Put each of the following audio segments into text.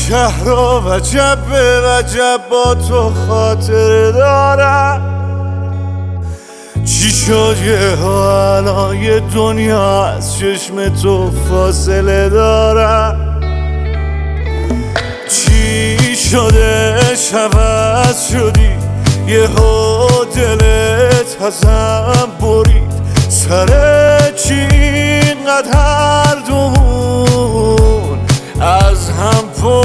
شهر و وجب به وجب با تو خاطر دارم. چی شد یه الان یه دنیا از چشم تو فاصله دارم. چی شده عوض شدی یه دلت ازم برید. سر چی اینقدر هر دومون از هم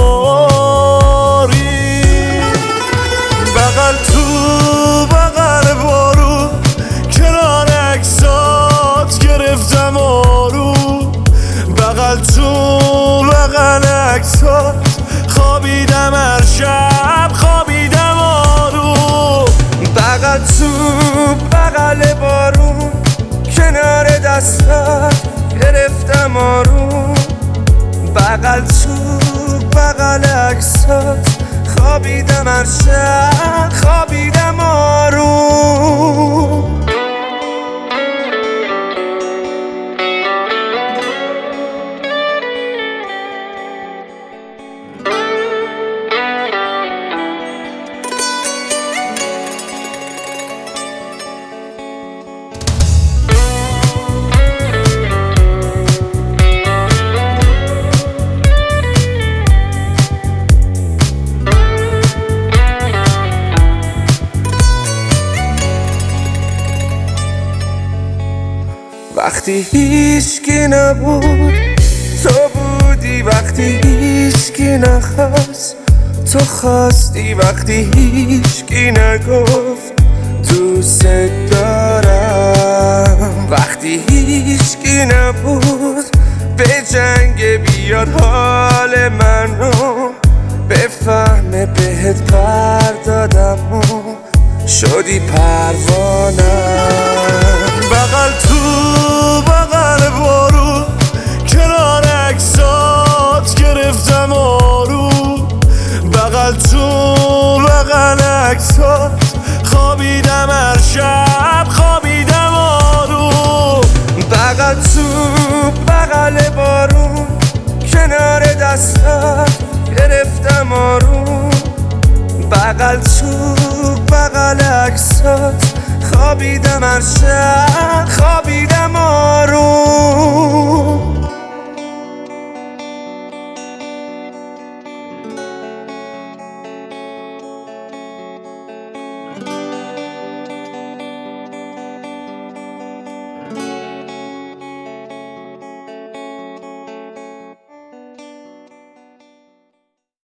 پرید. بغل تو بغل بارون کنار عکسات گرفتم آروم. بغل تو بغل عکسات خوابیدم هر شب خوابیدم آروم. بغل تو بغل بارون کنار دستت گرفتم آروم. بغل تو بغل عکسات خوابیدم هر شب خوابیدم آروم. وقتی هیچکی نبود تو بودی، وقتی هیچکی نخواست تو خواستی، وقتی هیچکی نگفت دوست دارم. وقتی هیچکی نبود به جنگ بیاد حال منو بفهمه بهت پر دادم و شدی پروانم. بغل تو بغل بارون کنار عکسات گرفتم آروم. بغل تو بغل عکسات خوابیدم هر شب خوابیدم آروم. بغل تو بغل بارون کنار دستت گرفتم آروم. بغل تو بغل عکسات خوابیدم هر شب خوابیدم آروم.